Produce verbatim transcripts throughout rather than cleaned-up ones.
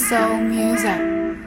Soul Music.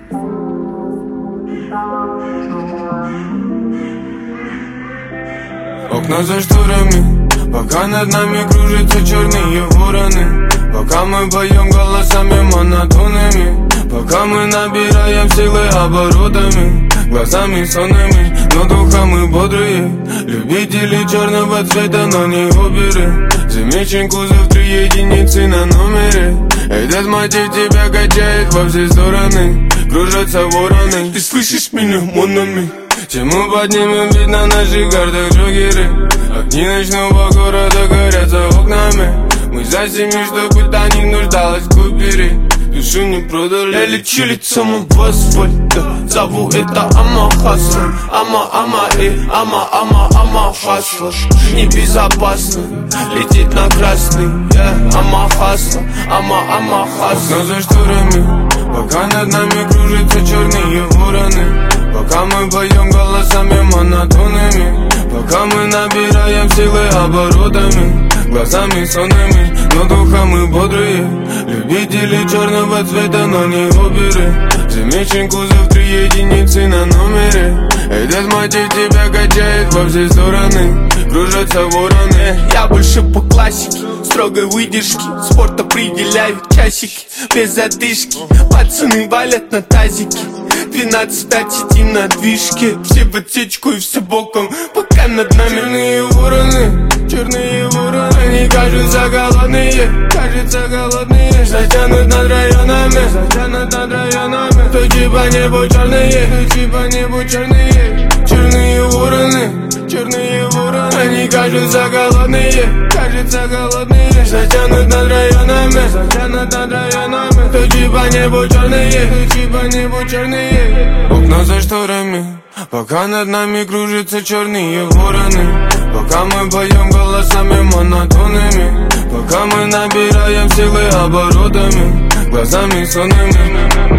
Окна за шторами, пока над нами кружатся черные вороны. Пока мы поем голосами монотонными, пока мы набираем силы оборотами, глазами сонными, но духа мы бодрые. Любители черного цвета, но не оперы. Замечен кузов, три единицы на номере. Этот мотив тебя качает во все стороны. Кружатся вороны. Ты слышишь меня, монами? Тему поднимем, вид на наших картах джокеры. Огни ночного города горят за окнами. Мы за семью, чтобы та не нуждалась в купере. Душу не продали. Я лечу лицом в асфальт. Зову это Ама Хасла. Ама, Ама, э, Ама, Ама, Ама Хасла. Небезопасно летит на красный, yeah. Ама Хасла, Ама, Ама Хасла. Окна за шторами, пока над нами кружатся черные вороны. Пока мы поем голосами монотонными, пока мы набираем силы оборотами, глазами сонными, но духа мы бодрые. Любители черного цвета, но не оперы. Замечен кузов, три единицы на номере. Этот мотив тебя качает во все стороны. Кружатся вороны. Я больше по классике, строгой выдержки. Спорт определяют часики, без задышки. Пацаны валят на тазике. Двенадцать пять сидим на движке. Все в отсечку и все боком, пока над нами черные вороны, черные вороны. Они кажутся голодные, кажутся голодные. Затянут над районами, затянут над районами. Тучи по небу черные, тучи по небу черные. Черные вороны, черные вороны. Они кажутся голодные, кажутся голодные. Затянут над районами, затянут над районами. Тучи по небу черные, тучи по небу черные. Окна за шторами, пока над нами кружатся черные вороны. Пока мы поем голосами монотонными, пока мы набираем силы оборотами, глазами сонными.